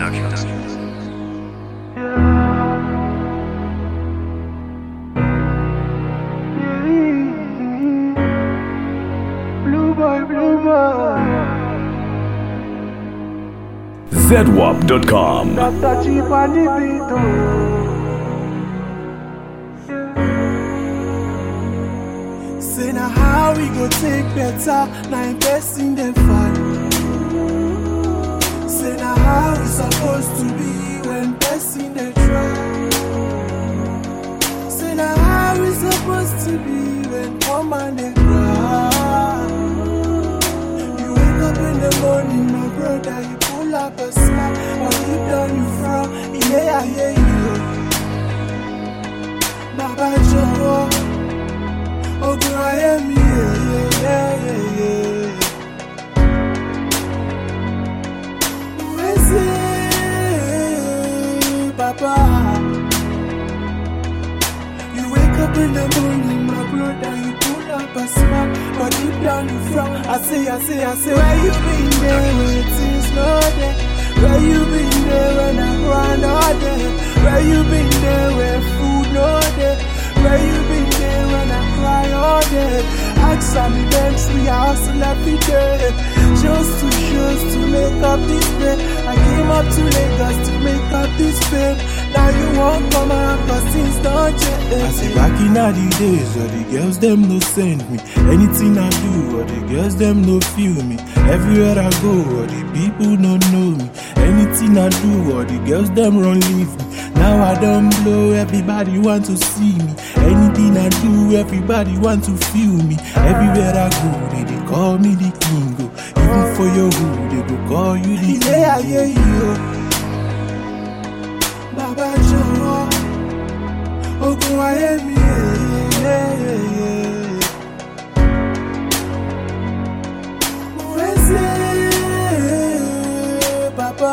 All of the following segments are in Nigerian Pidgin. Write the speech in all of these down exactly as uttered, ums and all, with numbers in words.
Blue boy, blue boy. zedwap dot com. Doctor Cheap on the beat, oh. Say now how we go take better, now investing them fun. Say now how we supposed to be when testing the try. Say now how we supposed to be when come and they cry. You wake up in the morning, my brother, you pull up a smile, or deep down you frown, yeah, yeah, yeah. Baba Joe. Oh, girl, I am here, yeah, yeah, yeah. Who is it, Papa? You wake up in the morning, my brother, you pull up a smile, but deep down you frown. I say, I say, I say, where you been there when things not there? Where you been there when I grind all day? Where you been there when food not there? Where you been there when I cry all day? Ask me bench, we hustle every day. Just to, just to make up this pain. I came up to Lagos to make up this pain. Now you won't come around cause things don't change. I say back in all the days, all the girls them no send me. Anything I do, all the girls them no feel me. Everywhere I go, all the people don't know me. Anything I do, all the girls them run leave me. Now I don't blow, everybody want to see me. Anything I do, everybody want to feel me. Everywhere I go, they, they call me the king. Go. Even for your hood, they go call you the king. Yeah, yeah, yeah. Baba Joe, oh, go ahead, me, yeah, yeah, yeah. Who is it, Papa?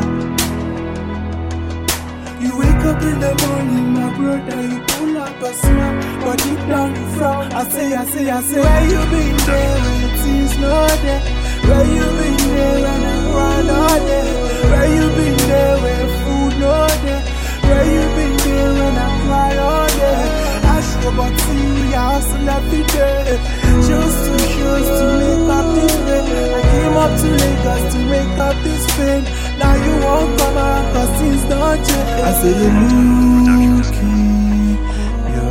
You wake up in the morning, my brother, you pull up a smile, but deep down you frown. I say, I say, I say, where you been there when things not there? Where you been there when I grind all day? Where you been there when food not there? Where you been there when I cry all day? I show but see we hustle every day. Just to, just to make up this pain. I came up to Lagos to make up this pain. Now you won't come around cause things don't change. I say you look in your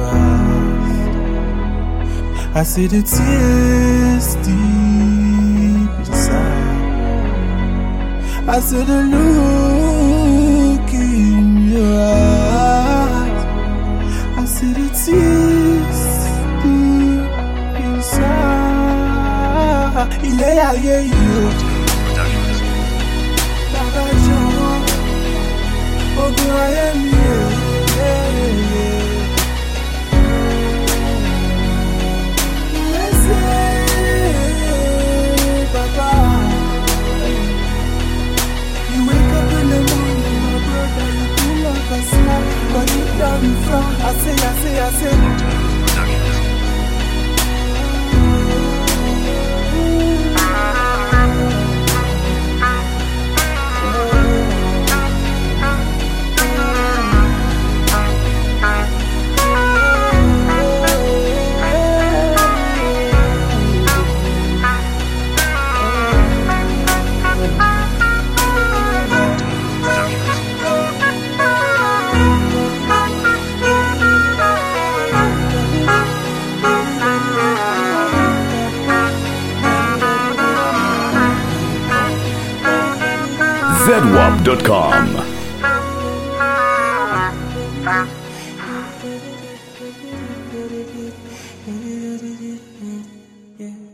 eyes. I see the tears deep inside. I see the look in your eyes. I see the tears deep inside. Yeah, yeah, yeah. Baba Joe, oh, go ahead, yeah, yeah, yeah. Yes, yeah, Papa. You wake up in the morning, my brother, you pull up a smile, but deep down you frown. I say, I say, I say. zedwap dot com. Yeah.